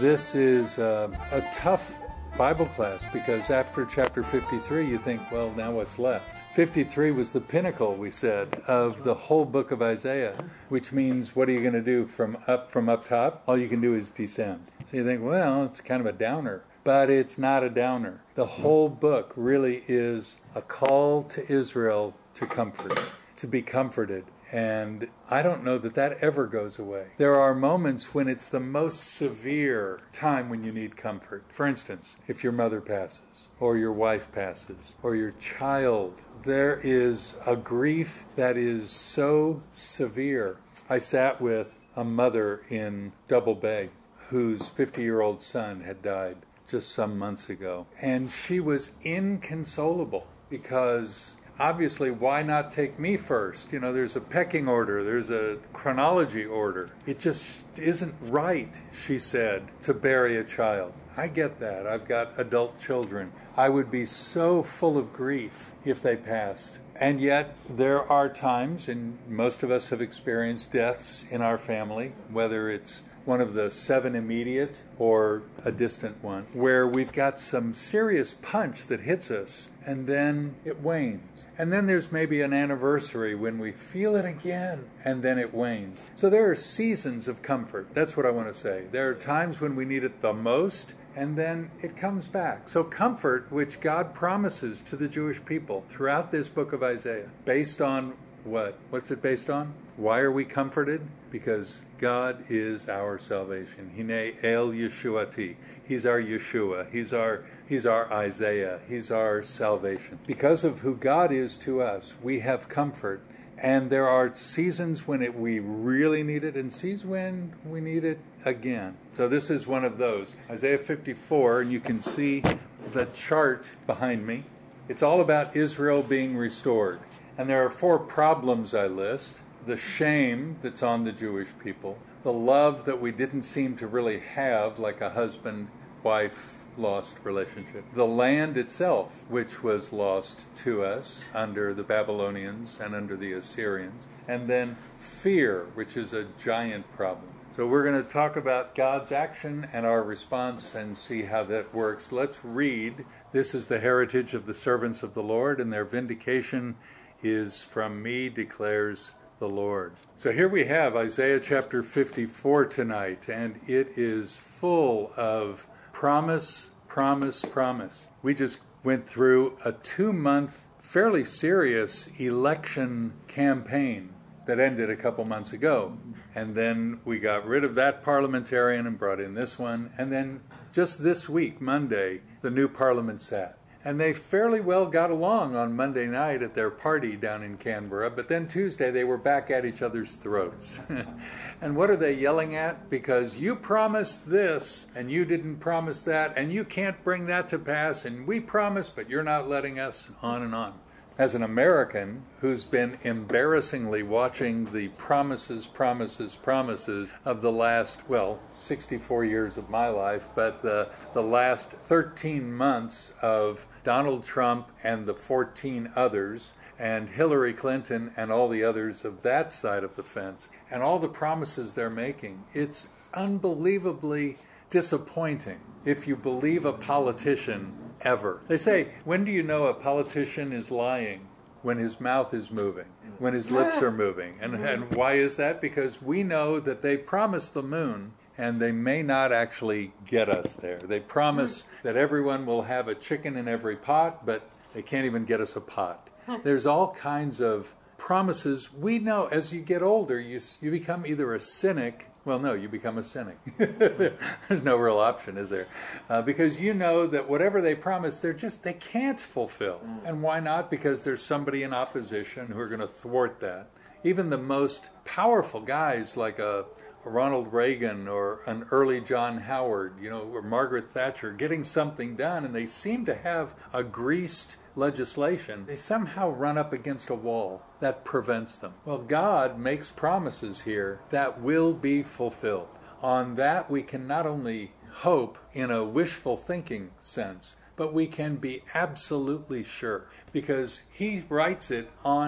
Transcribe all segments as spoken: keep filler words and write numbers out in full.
This is uh, a tough Bible class because after chapter fifty-three you think, well, now what's left? fifty-three was the pinnacle, we said, of the whole book of Isaiah, which means what are you going to do from up from up top? All you can do is descend. So you think, well, it's kind of a downer. But it's not a downer. The whole book really is a call to Israel to comfort, to be comforted. And I don't know that that ever goes away. There are moments when it's the most severe time when you need comfort. For instance, if your mother passes, or your wife passes, or your child, there is a grief that is so severe. I sat with a mother in Double Bay whose fifty-year-old son had died just some months ago. And she was inconsolable because obviously, why not take me first? You know, there's a pecking order, there's a chronology order. It just isn't right, she said, to bury a child. I get that. I've got adult children. I would be so full of grief if they passed. And yet, there are times, and most of us have experienced deaths in our family, whether it's one of the seven immediate or a distant one, where we've got some serious punch that hits us, and then it wanes. And then there's maybe an anniversary when we feel it again, and then it wanes. So there are seasons of comfort. That's what I want to say. There are times when we need it the most, and then it comes back. So comfort, which God promises to the Jewish people throughout this book of Isaiah, based on what? What's it based on? Why are we comforted? Because God is our salvation. Hine El Yeshuati. He's our Yeshua. He's our He's our Isaiah. He's our salvation. Because of who God is to us, we have comfort. And there are seasons when it, we really need it and seasons when we need it again. So this is one of those. Isaiah fifty-four, and you can see the chart behind me. It's all about Israel being restored. And there are four problems I list. The shame that's on the Jewish people. The love that we didn't seem to really have, like a husband-wife lost relationship. The land itself, which was lost to us under the Babylonians and under the Assyrians. And then fear, which is a giant problem. So we're going to talk about God's action and our response and see how that works. Let's read. This is the heritage of the servants of the Lord, and their vindication is from me, declares the Lord. So here we have Isaiah chapter fifty-four tonight, and it is full of promise, promise, promise. We just went through a two-month, fairly serious election campaign that ended a couple months ago. And then we got rid of that parliamentarian and brought in this one. And then just this week, Monday, the new parliament sat. And they fairly well got along on Monday night at their party down in Canberra, but then Tuesday they were back at each other's throats. And what are they yelling at? Because you promised this, and you didn't promise that, and you can't bring that to pass, and we promised, but you're not letting us, on and on. As an American who's been embarrassingly watching the promises, promises, promises of the last, well, sixty-four years of my life, but the, the last thirteen months of Donald Trump and the fourteen others, and Hillary Clinton and all the others of that side of the fence, and all the promises they're making, it's unbelievably disappointing if you believe a politician ever. They say, when do you know a politician is lying? When his mouth is moving, when his lips are moving. And, and why is that? Because we know that they promise the moon, and they may not actually get us there. They promise that everyone will have a chicken in every pot, but they can't even get us a pot. There's all kinds of promises. We know as you get older, you you become either a cynic. Well, no, you become a cynic. There's no real option, is there? Uh, because you know that whatever they promise, they're just, they can't fulfill. And why not? Because there's somebody in opposition who are going to thwart that. Even the most powerful guys like a Ronald Reagan or an early John Howard, you know, or Margaret Thatcher, getting something done, and they seem to have a greased legislation, they somehow run up against a wall that prevents them. Well, God makes promises here that will be fulfilled. On that, we can not only hope in a wishful thinking sense, but we can be absolutely sure, because he writes it on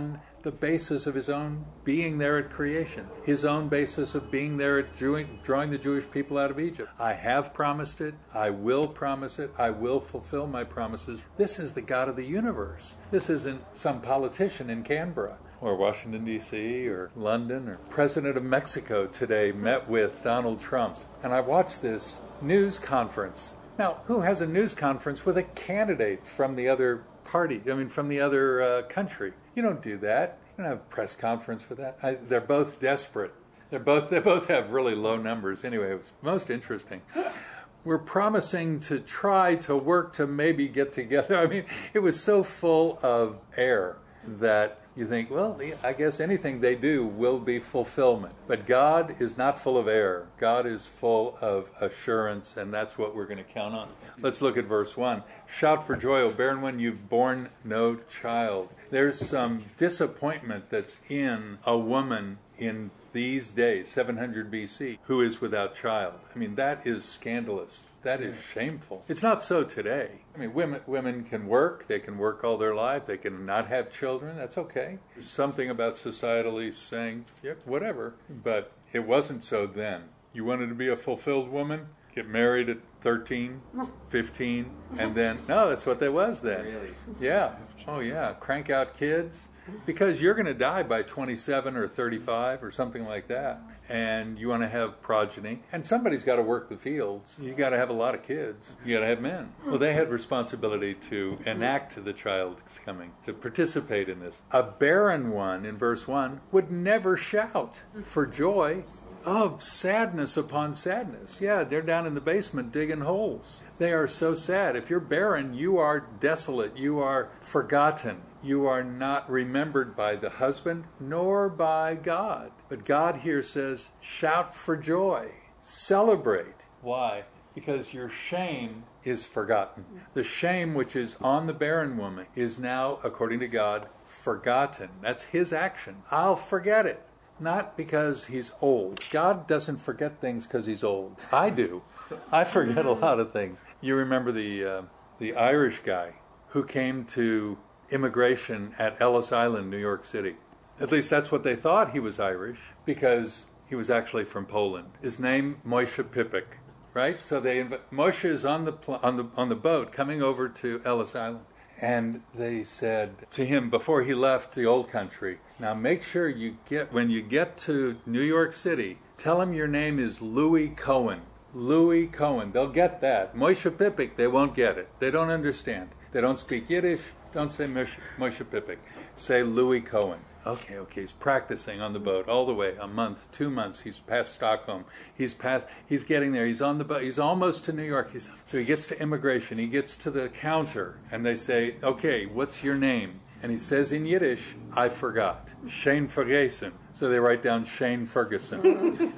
the basis of his own being there at creation, his own basis of being there at drawing the Jewish people out of Egypt. I have promised it. I will promise it. I will fulfill my promises. This is the God of the universe. This isn't some politician in Canberra or Washington, D C or London, or President of Mexico today met with Donald Trump. And I watched this news conference. Now, who has a news conference with a candidate from the other party, I mean, from the other uh, country? You don't do that. You don't have a press conference for that. I, they're both desperate. They're both, they both have really low numbers. Anyway, it was most interesting. We're promising to try to work to maybe get together. I mean, it was so full of air that you think, well, I guess anything they do will be fulfillment. But God is not full of air. God is full of assurance, and that's what we're going to count on. Let's look at verse one. Shout for joy, O barren one, you've borne no child. There's some disappointment that's in a woman in these days, seven hundred B C, who is without child. I mean, that is scandalous. That is shameful. It's not so today. I mean, women women can work. They can work all their life. They can not have children. That's okay. There's something about societally saying, yep, whatever. But it wasn't so then. You wanted to be a fulfilled woman? Get married at thirteen, fifteen, and then, no, that's what that was then. Really? Yeah. Oh, yeah. Crank out kids. Because you're going to die by twenty-seven or thirty-five or something like that. And you want to have progeny. And somebody's got to work the fields. You got to have a lot of kids. You got to have men. Well, they had responsibility to enact the child's coming, to participate in this. A barren one, in verse one, would never shout for joy. Oh, sadness upon sadness. Yeah, they're down in the basement digging holes. They are so sad. If you're barren, you are desolate. You are forgotten. You are not remembered by the husband nor by God. But God here says, shout for joy. Celebrate. Why? Because your shame is forgotten. The shame which is on the barren woman is now, according to God, forgotten. That's his action. I'll forget it. Not because he's old. God doesn't forget things because he's old. I do. I forget a lot of things. You remember the uh, the Irish guy who came to immigration at Ellis Island, New York City. At least that's what they thought. He was Irish because he was actually from Poland. His name, Moshe Pipik, right? So they inv- Moshe is on the pl- on the on the boat coming over to Ellis Island. And they said to him before he left the old country, now make sure you get, when you get to New York City, tell him your name is Louis Cohen. Louis Cohen. They'll get that. Moshe Pipik, they won't get it. They don't understand. They don't speak Yiddish. Don't say Moshe, Moshe Pipik. Say Louis Cohen. Okay, okay, he's practicing on the boat all the way, a month, two months. He's past Stockholm. He's past, he's getting there. He's on the boat. He's almost to New York. He's, so he gets to immigration. He gets to the counter, and they say, okay, what's your name? And he says in Yiddish, I forgot. Shane Ferguson. So they write down Shane Ferguson.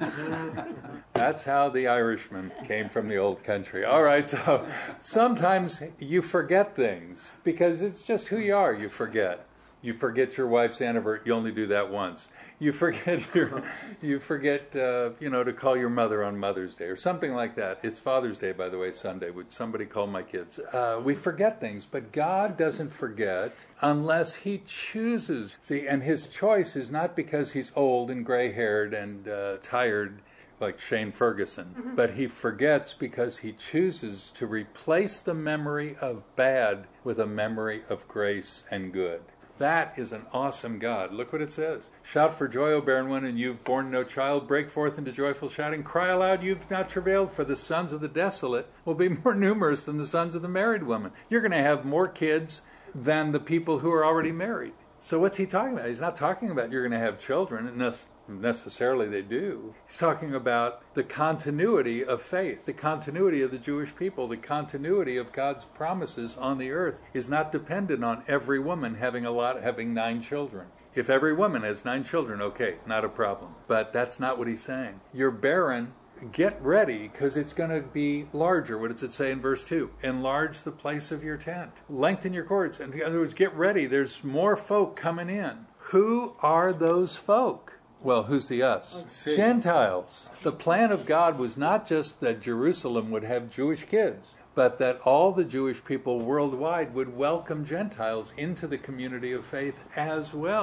That's how the Irishman came from the old country. All right, so sometimes you forget things because it's just who you are. You forget. You forget your wife's anniversary. You only do that once. You forget your, you forget, uh, you know, to call your mother on Mother's Day or something like that. It's Father's Day, by the way, Sunday. Would somebody call my kids? Uh, we forget things, but God doesn't forget unless He chooses. See, and His choice is not because He's old and gray-haired and uh, tired, like Shane Ferguson, mm-hmm. but He forgets because He chooses to replace the memory of bad with a memory of grace and good. That is an awesome God. Look what it says. Shout for joy, O barren one, and you've borne no child. Break forth into joyful shouting. Cry aloud, you've not travailed, for the sons of the desolate will be more numerous than the sons of the married woman. You're going to have more kids than the people who are already married. So what's he talking about? He's not talking about you're going to have children, unless necessarily they do. He's talking about the continuity of faith, the continuity of the Jewish people, the continuity of God's promises on the earth is not dependent on every woman having a lot, having nine children. If every woman has nine children, okay, not a problem. But that's not what he's saying. You're barren. Get ready, because it's going to be larger. What does it say in verse two? Enlarge the place of your tent. Lengthen your cords. In other words, get ready. There's more folk coming in. Who are those folk? Well, who's the us? Gentiles. The plan of God was not just that Jerusalem would have Jewish kids, but that all the Jewish people worldwide would welcome Gentiles into the community of faith as well.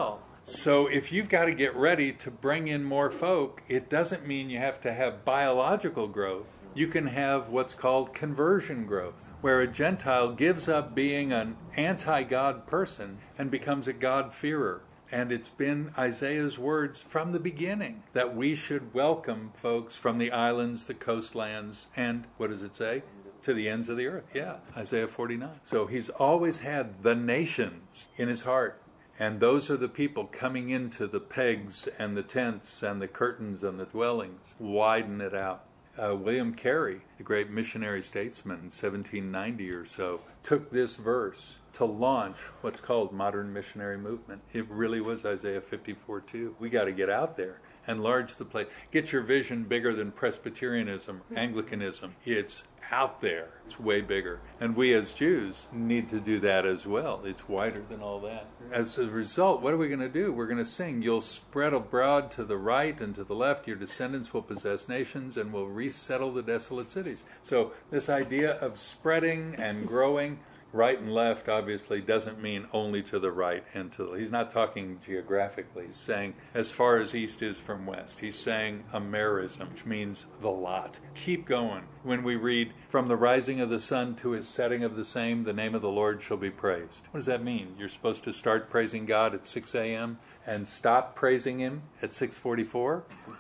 So if you've got to get ready to bring in more folk, it doesn't mean you have to have biological growth. You can have what's called conversion growth, where a Gentile gives up being an anti-God person and becomes a God-fearer. And it's been Isaiah's words from the beginning that we should welcome folks from the islands, the coastlands, and what does it say? To the ends of the earth. Yeah, Isaiah forty-nine. So he's always had the nations in his heart. And those are the people coming into the pegs and the tents and the curtains and the dwellings. Widen it out. Uh, William Carey, the great missionary statesman in seventeen ninety or so, took this verse to launch what's called modern missionary movement. It really was Isaiah fifty-four two. We got to get out there, enlarge the place. Get your vision bigger than Presbyterianism, Anglicanism. It's out there. It's way bigger. And we as Jews need to do that as well. It's wider than all that. As a result, what are we going to do? We're going to sing, "You'll spread abroad to the right and to the left. Your descendants will possess nations and will resettle the desolate cities." So this idea of spreading and growing right and left obviously doesn't mean only to the right and to the, he's not talking geographically. He's saying as far as east is from west. He's saying Amerism, which means the lot. Keep going. When we read, "From the rising of the sun to his setting of the same, the name of the Lord shall be praised." What does that mean? You're supposed to start praising God at six a.m. and stop praising him at six forty-four?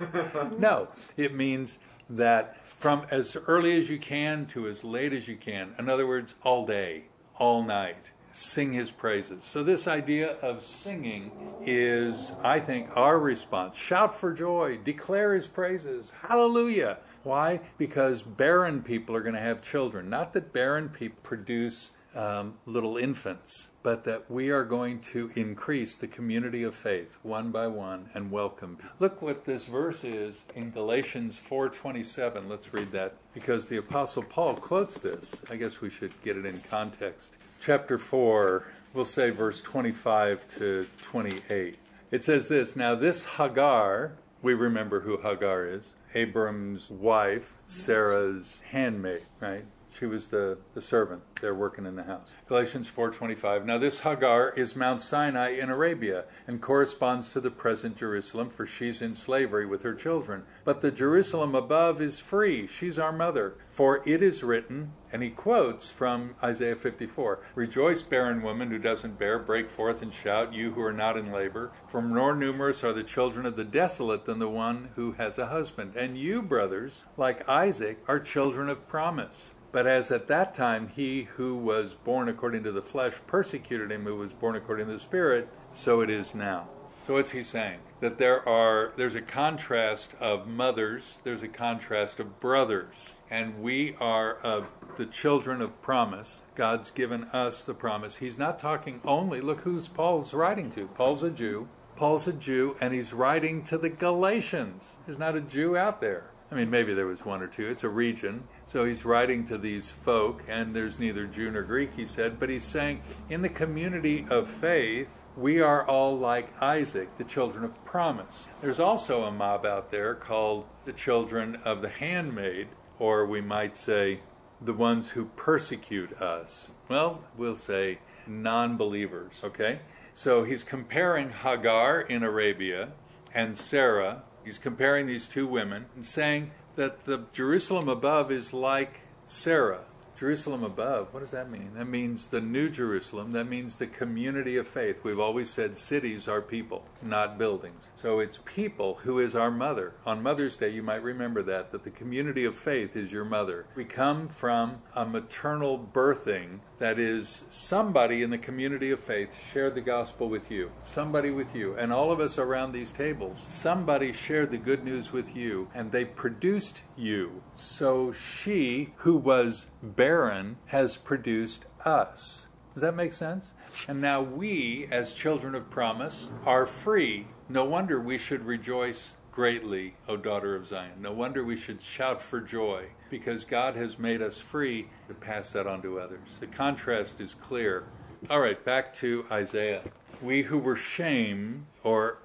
No. It means that from as early as you can to as late as you can. In other words, all day, all night. Sing his praises. So this idea of singing is, I think, our response. Shout for joy. Declare his praises. Hallelujah. Why? Because barren people are going to have children. Not that barren people produce um, little infants, but that we are going to increase the community of faith one by one and welcome. Look what this verse is in Galatians four twenty-seven. Let's read that because the Apostle Paul quotes this. I guess we should get it in context. Chapter four, we'll say verse twenty-five to twenty-eight. It says this, "Now this Hagar," we remember who Hagar is, Abram's wife, Sarah's handmaid, right? She was the, the servant there working in the house. Galatians four twenty-five. "Now this Hagar is Mount Sinai in Arabia and corresponds to the present Jerusalem, for she's in slavery with her children. But the Jerusalem above is free. She's our mother. For it is written," and he quotes from Isaiah fifty-four, "Rejoice, barren woman who doesn't bear. Break forth and shout, you who are not in labor. For more numerous are the children of the desolate than the one who has a husband. And you, brothers, like Isaac, are children of promise. But as at that time he who was born according to the flesh persecuted him who was born according to the Spirit, so it is now." So what's he saying? That there are, there's a contrast of mothers, there's a contrast of brothers. And we are of the children of promise. God's given us the promise. He's not talking only, look who's Paul's writing to. Paul's a Jew. Paul's a Jew, and he's writing to the Galatians. There's not a Jew out there. I mean, maybe there was one or two. It's a region. So he's writing to these folk, and there's neither Jew nor Greek, he said. But he's saying, in the community of faith, we are all like Isaac, the children of promise. There's also a mob out there called the children of the handmaid, or we might say, the ones who persecute us. Well, we'll say non-believers, okay? So he's comparing Hagar in Arabia and Sarah. He's comparing these two women and saying that the Jerusalem above is like Sarah. Jerusalem above, what does that mean? That means the New Jerusalem. That means the community of faith. We've always said cities are people, not buildings. So it's people who is our mother. On Mother's Day, you might remember that, that the community of faith is your mother. We come from a maternal birthing. That is, somebody in the community of faith shared the gospel with you. Somebody with you. And all of us around these tables, somebody shared the good news with you, and they produced you. So she, who was barren, has produced us. Does that make sense? And now we, as children of promise, are free. No wonder we should rejoice greatly, O daughter of Zion. No wonder we should shout for joy, because God has made us free to pass that on to others. The contrast is clear. All right, back to Isaiah. We who were shamed or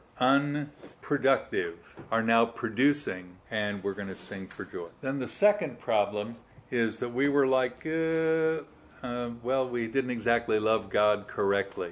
unproductive are now producing, and we're going to sing for joy. Then the second problem is that we were like, uh, uh, well, we didn't exactly love God correctly.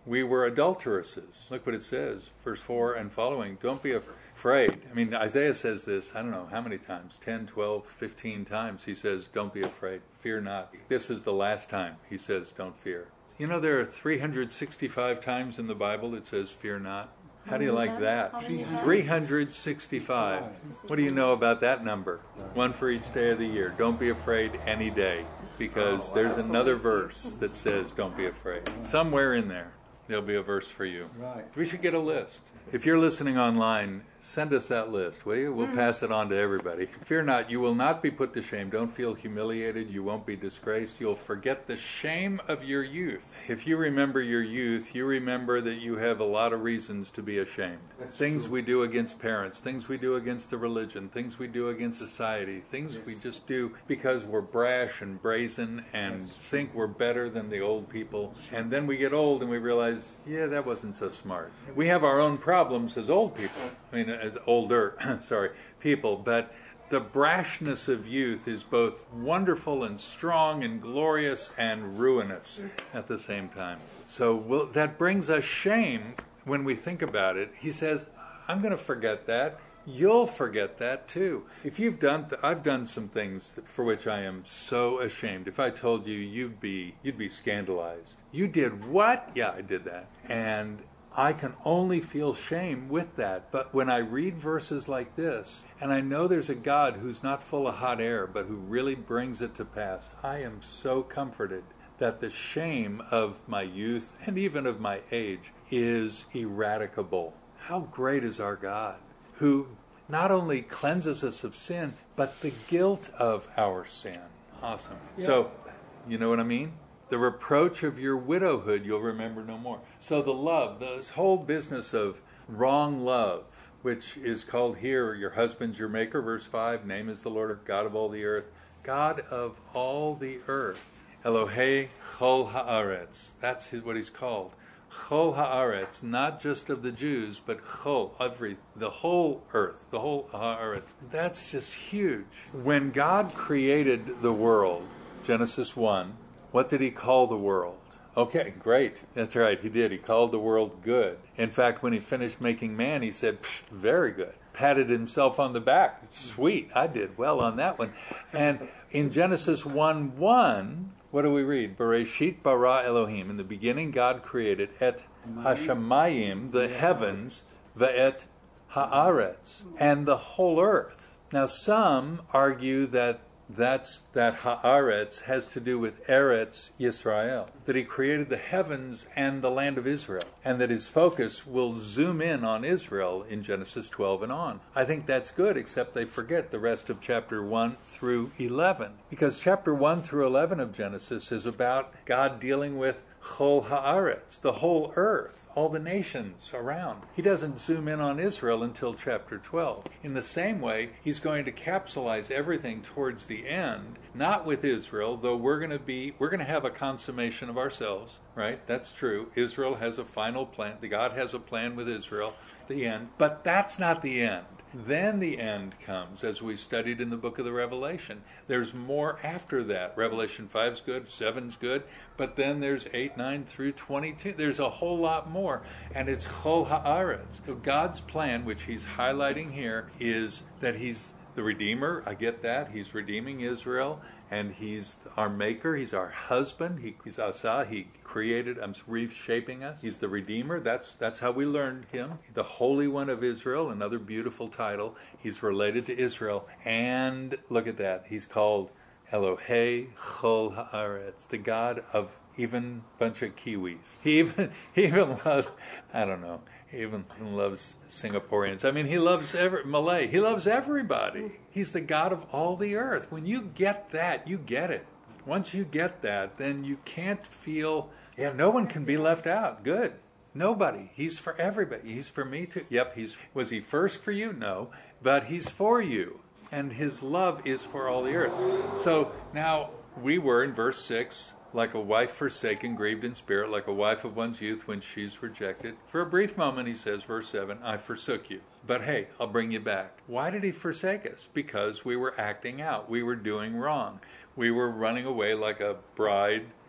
we were adulteresses. Look what it says, verse four and following. Don't be afraid. I mean, Isaiah says this, I don't know how many times, ten, twelve, fifteen times. He says, don't be afraid. Fear not. This is the last time he says, don't fear. You know, there are three hundred sixty-five times in the Bible it says, fear not. How do you like that? three hundred sixty-five. What do you know about that number? One for each day of the year. Don't be afraid any day, because there's another verse that says don't be afraid. Somewhere in there, there'll be a verse for you. Right. We should get a list. If you're listening online, send us that list, will you? We'll pass it on to everybody. Fear not, you will not be put to shame. Don't feel humiliated. You won't be disgraced. You'll forget the shame of your youth. If you remember your youth, you remember that you have a lot of reasons to be ashamed. That's things true. we do against parents, things we do against the religion, things we do against society, things Yes. we just do because we're brash and brazen and That's think we're better than the old people. And then we get old and we realize, yeah, that wasn't so smart. We have our own problems as old people. I mean, as older, sorry, people, but the brashness of youth is both wonderful and strong and glorious and ruinous at the same time. So we'll, that brings us shame when we think about it. He says, I'm going to forget that. You'll forget that too. If you've done, th- I've done some things for which I am so ashamed. If I told you, you'd be, you'd be scandalized. You did what? Yeah, I did that. And I can only feel shame with that. But when I read verses like this, and I know there's a God who's not full of hot air, but who really brings it to pass, I am so comforted that the shame of my youth and even of my age is eradicable. How great is our God, who not only cleanses us of sin, but the guilt of our sin. Awesome. Yeah. So, you know what I mean? The reproach of your widowhood you'll remember no more. So the love, this whole business of wrong love, which is called here, your husband's your maker, verse five, name is the Lord God of all the earth. God of all the earth. Elohei Chol Haaretz. That's his, what he's called. Chol Haaretz, not just of the Jews, but Chol, every, the whole earth, the whole Haaretz. That's just huge. When God created the world, Genesis one, what did he call the world? Okay, great. That's right, he did. He called the world good. In fact, when he finished making man, he said, very good. Patted himself on the back. Sweet, I did well on that one. And in Genesis one one, what do we read? Bereshit bara Elohim. In the beginning, God created et hashamayim, the heavens, ve'et haaretz, and the whole earth. Now, some argue that That's that Haaretz has to do with Eretz Yisrael, that he created the heavens and the land of Israel, and that his focus will zoom in on Israel in Genesis twelve and on. I think that's good, except they forget the rest of chapter one through eleven, because chapter one through eleven of Genesis is about God dealing with Chol Haaretz, the whole earth, all the nations around. He doesn't zoom in on Israel until chapter twelve. In the same way, he's going to capsulize everything towards the end, not with Israel, though we're going to be, we're going to have a consummation of ourselves, right? That's true. Israel has a final plan. The God has a plan with Israel, the end. But that's not the end. Then the end comes, as we studied in the book of the Revelation. There's more after that. Revelation five's good, seven's good, but then there's eight, nine through twenty-two. There's a whole lot more, and it's Chol Haaretz. So God's plan, which he's highlighting here, is that he's the Redeemer. I get that. He's redeeming Israel, and he's our maker. He's our husband. He, he's Asa. He created, I'm reshaping us. He's the Redeemer. That's that's how we learned him. The Holy One of Israel, another beautiful title. He's related to Israel. And look at that. He's called Elohei Chol Haaretz, the God of even a bunch of Kiwis. He even, he even loves, I don't know, he even loves Singaporeans. I mean, he loves every, Malay. He loves everybody. He's the God of all the earth. When you get that, you get it. Once you get that, then you can't feel, yeah, no one can be left out. Good. Nobody. He's for everybody. He's for me too. Yep, he's, was he first for you? No. But he's for you. And his love is for all the earth. So now we were in verse six, like a wife forsaken, grieved in spirit, like a wife of one's youth when she's rejected. For a brief moment, he says, verse seven, I forsook you. But hey, I'll bring you back. Why did he forsake us? Because we were acting out. We were doing wrong. We were running away like a bride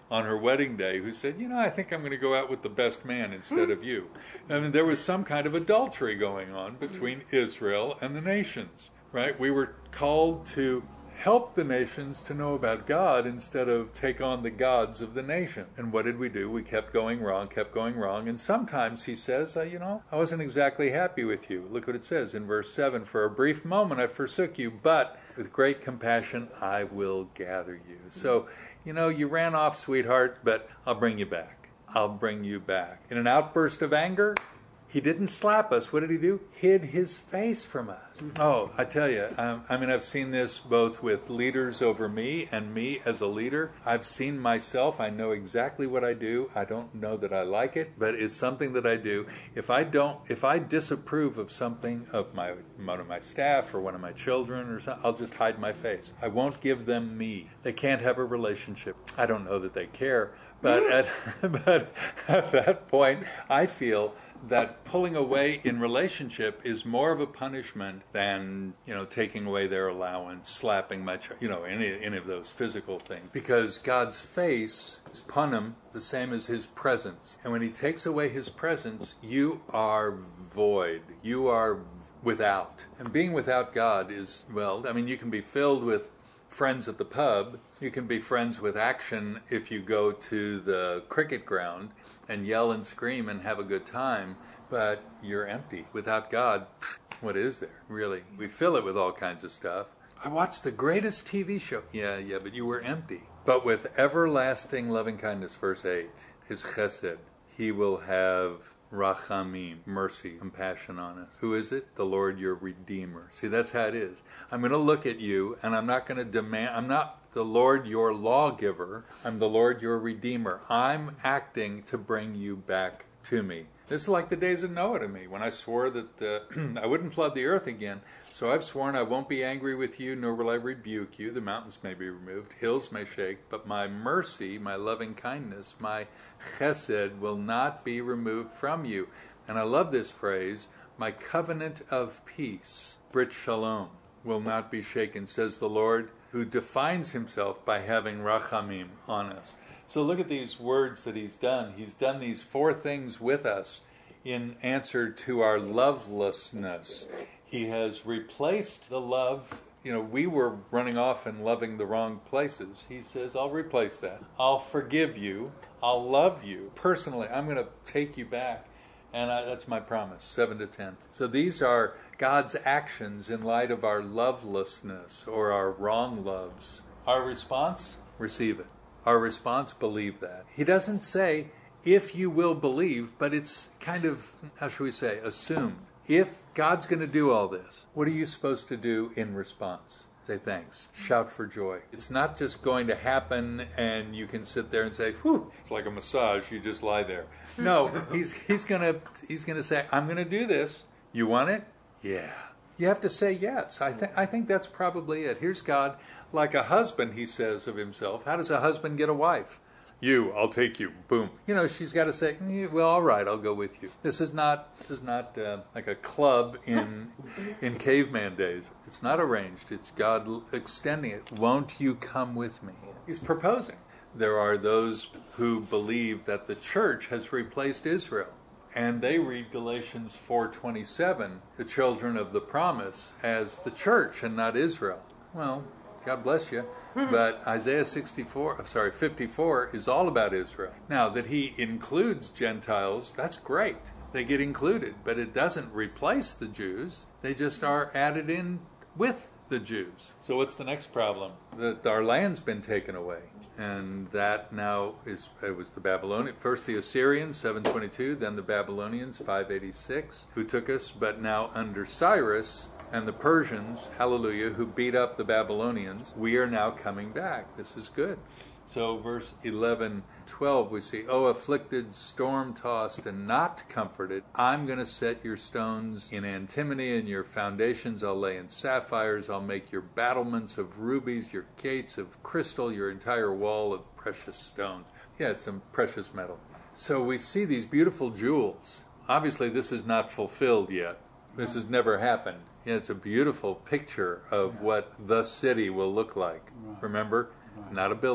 on her wedding day who said, you know, I think I'm going to go out with the best man instead of you. I mean, there was some kind of adultery going on between Israel and the nations, right? We were called to help the nations to know about God instead of take on the gods of the nation. And what did we do? We kept going wrong, kept going wrong. And sometimes he says, uh, you know, I wasn't exactly happy with you. Look what it says in verse seven. For a brief moment I forsook you, but with great compassion I will gather you. So, you know, you ran off, sweetheart, but I'll bring you back. I'll bring you back. In an outburst of anger, he didn't slap us. What did he do? Hid his face from us. Oh, I tell you, um, I mean, I've seen this both with leaders over me and me as a leader. I've seen myself. I know exactly what I do. I don't know that I like it, but it's something that I do. If I don't, if I disapprove of something of my one of my staff or one of my children or something, I'll just hide my face. I won't give them me. They can't have a relationship. I don't know that they care, but at, but at that point, I feel that pulling away in relationship is more of a punishment than, you know, taking away their allowance, slapping my child, you know, any, any of those physical things. Because God's face is panim, the same as his presence. And when he takes away his presence, you are void. You are without. And being without God is, well, I mean, you can be filled with friends at the pub. You can be friends with action if you go to the cricket ground and yell and scream and have a good time, but you're empty. Without God, what is there, really? We fill it with all kinds of stuff. I watched the greatest T V show. Yeah, yeah, but you were empty. But with everlasting loving kindness, verse eight, his chesed, he will have rachamim, mercy, compassion on us. Who is it? The Lord your Redeemer. See, that's how it is. I'm going to look at you, and I'm not going to demand, I'm not the Lord your lawgiver. I'm the Lord your Redeemer. I'm acting to bring you back to me. This is like the days of Noah to me, when I swore that uh, I wouldn't flood the earth again. So I've sworn I won't be angry with you, nor will I rebuke you. The mountains may be removed, hills may shake, but my mercy, my loving kindness, my chesed will not be removed from you. And I love this phrase, my covenant of peace, Brit Shalom, will not be shaken, says the Lord, who defines himself by having rachamim on us. So look at these words that he's done. He's done these four things with us in answer to our lovelessness. He has replaced the love. You know, we were running off and loving the wrong places. He says, I'll replace that. I'll forgive you. I'll love you. Personally, I'm going to take you back. And I, that's my promise, seven to ten. So these are God's actions in light of our lovelessness or our wrong loves. Our response, receive it. Our response, believe that. He doesn't say, if you will believe, but it's kind of, how should we say, assumed. If God's going to do all this, what are you supposed to do in response? Say thanks. Shout for joy. It's not just going to happen and you can sit there and say, whew, it's like a massage, you just lie there. No, he's he's going to he's going to say, I'm going to do this. You want it? Yeah. You have to say yes. I think I think that's probably it. Here's God, like a husband, he says of himself. How does a husband get a wife? You, I'll take you. Boom. You know, she's got to say, well, all right, I'll go with you. This is not this is not uh, like a club in in caveman days. It's not arranged. It's God extending it. Won't you come with me? He's proposing. There are those who believe that the church has replaced Israel. And they read Galatians four twenty-seven, the children of the promise, as the church and not Israel. Well, God bless you. But Isaiah sixty-four, I'm sorry, fifty-four is all about Israel. Now, that he includes Gentiles, that's great. They get included, but it doesn't replace the Jews. They just are added in with the Jews. So what's the next problem? That our land's been taken away. And that now is, it was the Babylonians, first the Assyrians, seven twenty-two, then the Babylonians, five eighty-six, who took us, but now under Cyrus and the Persians, hallelujah, who beat up the Babylonians, we are now coming back. This is good. So verse eleven, twelve, we see, O afflicted, storm-tossed, and not comforted, I'm going to set your stones in antimony, and your foundations I'll lay in sapphires. I'll make your battlements of rubies, your gates of crystal, your entire wall of precious stones. Yeah, it's some precious metal. So we see these beautiful jewels. Obviously, this is not fulfilled yet. This has never happened. Yeah, it's a beautiful picture of what the city will look like. Remember? Not a building.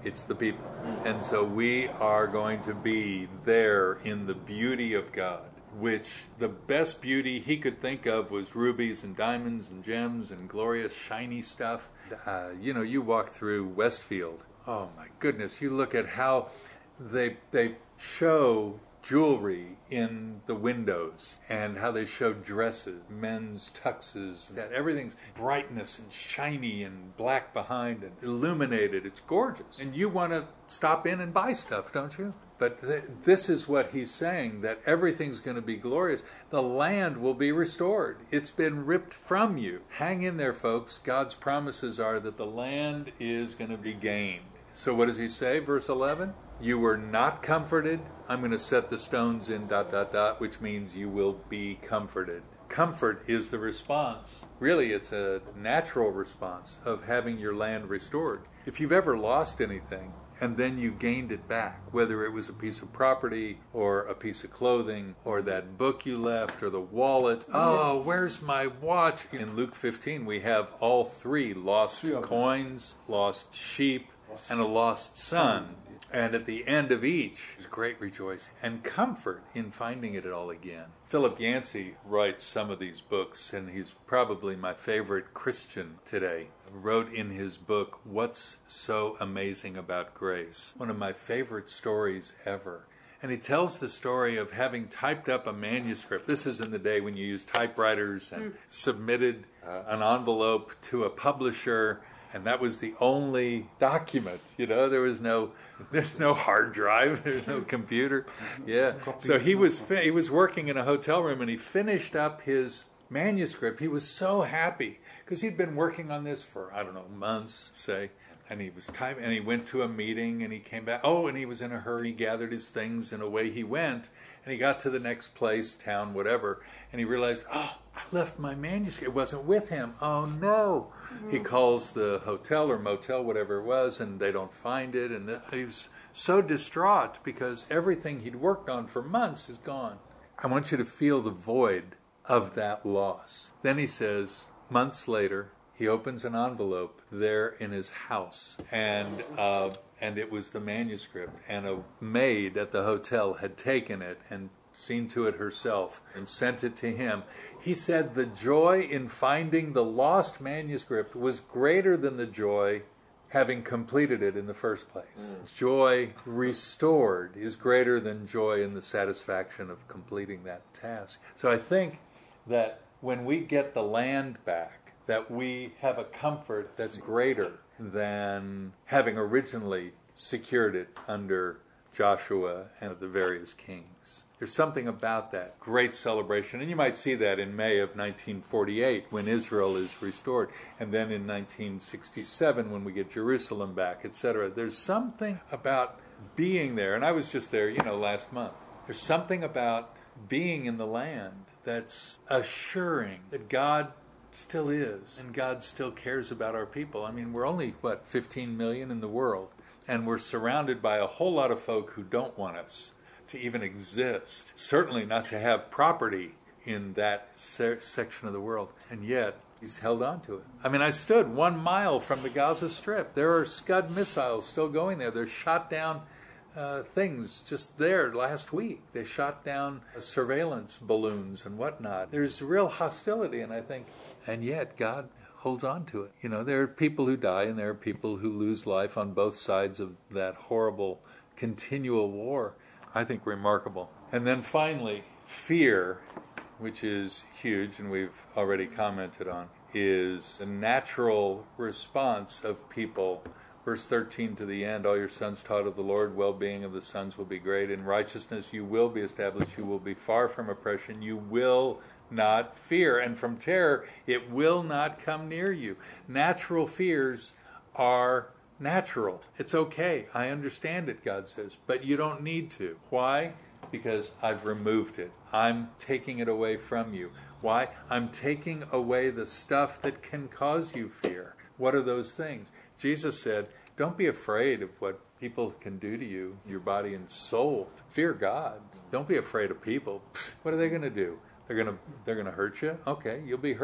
It's the people. And so we are going to be there in the beauty of God, which the best beauty he could think of was rubies and diamonds and gems and glorious shiny stuff. Uh, you know, you walk through Westfield. Oh my goodness, you look at how they they show jewelry in the windows and how they show dresses, men's tuxes, that everything's brightness and shiny and black behind and illuminated. It's gorgeous. And you want to stop in and buy stuff, don't you? But th- this is what he's saying, that everything's going to be glorious. The land will be restored. It's been ripped from you. Hang in there, folks. God's promises are that the land is going to be gained. So what does he say, verse eleven? You were not comforted. I'm going to set the stones in dot, dot, dot, which means you will be comforted. Comfort is the response. Really, it's a natural response of having your land restored. If you've ever lost anything and then you gained it back, whether it was a piece of property or a piece of clothing or that book you left or the wallet, oh, where's my watch? In Luke fifteen, we have all three: lost coins, lost sheep, and a lost son. And at the end of each is great rejoicing and comfort in finding it all again. Philip Yancey writes some of these books, and he's probably my favorite Christian today. Wrote in his book, What's So Amazing About Grace? One of my favorite stories ever. And he tells the story of having typed up a manuscript. This is in the day when you used typewriters and mm. submitted uh, an envelope to a publisher. And that was the only document, you know, there was no, there's no hard drive, there's no computer. Yeah. So he was, he was working in a hotel room and he finished up his manuscript. He was so happy because he'd been working on this for, I don't know, months, say. And he was typing, and he went to a meeting and he came back. Oh, and he was in a hurry. He gathered his things and away he went. And he got to the next place, town, whatever. And he realized, oh, I left my manuscript. It wasn't with him. Oh, no. Mm-hmm. He calls the hotel or motel, whatever it was, and they don't find it. And he was so distraught because everything he'd worked on for months is gone. I want you to feel the void of that loss. Then he says, months later, he opens an envelope there in his house, and uh, and it was the manuscript, and a maid at the hotel had taken it and seen to it herself and sent it to him. He said the joy in finding the lost manuscript was greater than the joy having completed it in the first place. Mm. Joy restored is greater than joy in the satisfaction of completing that task. So I think that when we get the land back, that we have a comfort that's greater than having originally secured it under Joshua and the various kings. There's something about that great celebration, and you might see that in May of nineteen forty-eight when Israel is restored, and then in nineteen sixty-seven when we get Jerusalem back, et cetera. There's something about being there, and I was just there, you know, last month. There's something about being in the land that's assuring that God still is, and God still cares about our people. I mean, we're only, what, fifteen million in the world, and we're surrounded by a whole lot of folk who don't want us to even exist, certainly not to have property in that se- section of the world, and yet he's held on to it. I mean, I stood one mile from the Gaza Strip. There are Scud missiles still going there. They're shot down uh, things just there last week. They shot down surveillance balloons and whatnot. There's real hostility, and I think, and yet God holds on to it. You know, there are people who die, and there are people who lose life on both sides of that horrible continual war. I think remarkable. And then finally, fear, which is huge, and we've already commented on, is a natural response of people. Verse thirteen to the end, all your sons taught of the Lord, well-being of the sons will be great. In righteousness you will be established. You will be far from oppression. You will not fear. And from terror, it will not come near you. Natural fears are natural. It's okay. I understand it, God says. But you don't need to. Why? Because I've removed it. I'm taking it away from you. Why? I'm taking away the stuff that can cause you fear. What are those things? Jesus said, don't be afraid of what people can do to you, your body and soul. Fear God. Don't be afraid of people. What are they going to do? They're going to they're going to hurt you? Okay, you'll be hurt.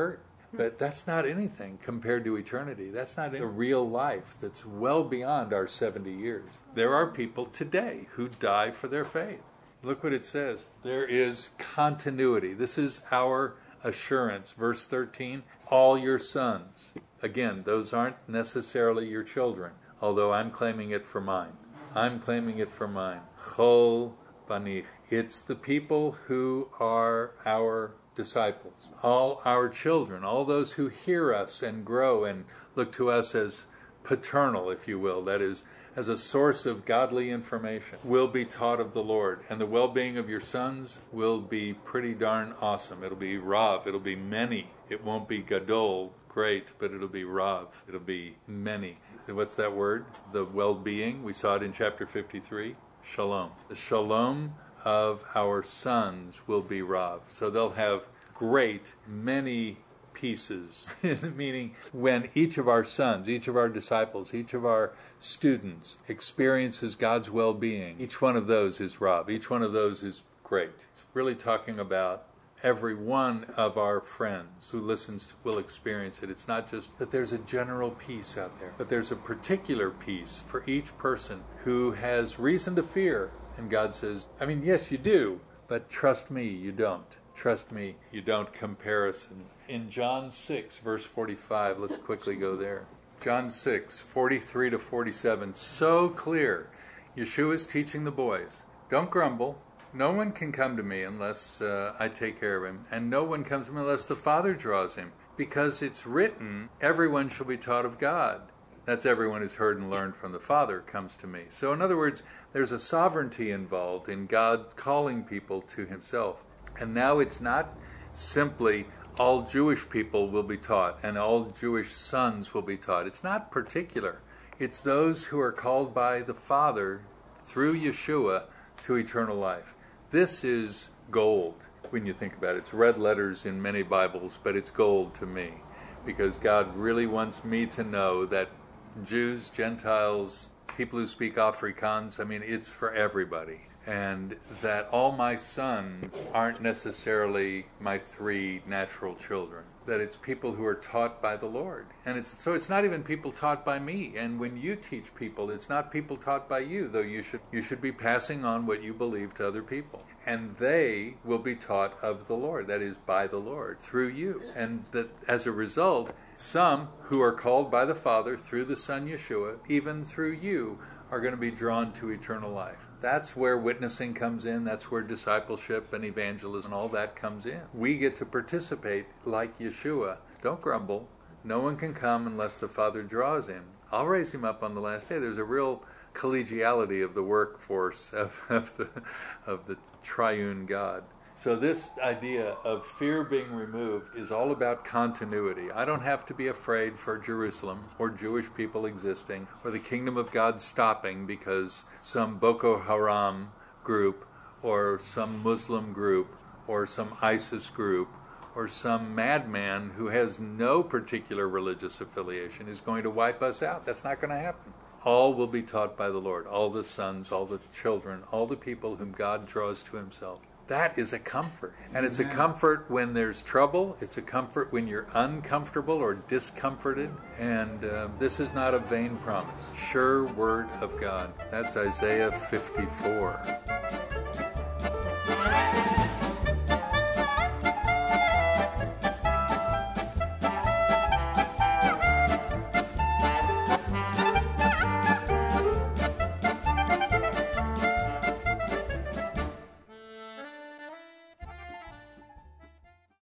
But that's not anything compared to eternity. That's not a real life that's well beyond our seventy years. There are people today who die for their faith. Look what it says. There is continuity. This is our assurance. Verse thirteen, all your sons. Again, those aren't necessarily your children, although I'm claiming it for mine. I'm claiming it for mine. Chol banich. It's the people who are our disciples, all our children, all those who hear us and grow and look to us as paternal, if you will, that is, as a source of godly information, will be taught of the Lord. And the well-being of your sons will be pretty darn awesome. It'll be Rav. It'll be many. It won't be Gadol, great, but it'll be Rav. It'll be many. What's that word? The well-being. We saw it in chapter fifty-three. Shalom. The shalom of our sons will be Rav. So they'll have great many pieces, meaning when each of our sons, each of our disciples, each of our students experiences God's well-being, each one of those is Rav. Each one of those is great. It's really talking about every one of our friends who listens will experience it. It's not just that there's a general peace out there, but there's a particular peace for each person who has reason to fear. And God says, I mean, yes, you do, but trust me, you don't. Trust me, you don't. Comparison. In John six, verse forty-five, let's quickly go there. John six, forty-three to forty-seven, so clear. Yeshua is teaching the boys, don't grumble. No one can come to me unless uh, I take care of him, and no one comes to me unless the Father draws him, because it's written, everyone shall be taught of God. That's everyone who's heard and learned from the Father comes to me. So in other words, there's a sovereignty involved in God calling people to himself. And now it's not simply all Jewish people will be taught and all Jewish sons will be taught. It's not particular. It's those who are called by the Father through Yeshua to eternal life. This is gold when you think about it. It's red letters in many Bibles, but it's gold to me because God really wants me to know that Jews, Gentiles, people who speak Afrikaans, I mean, it's for everybody. And that all my sons aren't necessarily my three natural children. That it's people who are taught by the Lord. And it's so it's not even people taught by me. And when you teach people, it's not people taught by you, though you should you should be passing on what you believe to other people. And they will be taught of the Lord, that is, by the Lord, through you. And that as a result, some who are called by the Father through the Son Yeshua, even through you, are going to be drawn to eternal life. That's where witnessing comes in. That's where discipleship and evangelism and all that comes in. We get to participate like Yeshua. Don't grumble. No one can come unless the Father draws him. I'll raise him up on the last day. There's a real collegiality of the workforce of, of, the, of the triune God. So this idea of fear being removed is all about continuity. I don't have to be afraid for Jerusalem or Jewish people existing or the kingdom of God stopping because some Boko Haram group or some Muslim group or some ISIS group or some madman who has no particular religious affiliation is going to wipe us out. That's not going to happen. All will be taught by the Lord. All the sons, all the children, all the people whom God draws to himself. That is a comfort. And it's a comfort when there's trouble. It's a comfort when you're uncomfortable or discomforted. And uh, this is not a vain promise. Sure word of God. That's Isaiah fifty-four.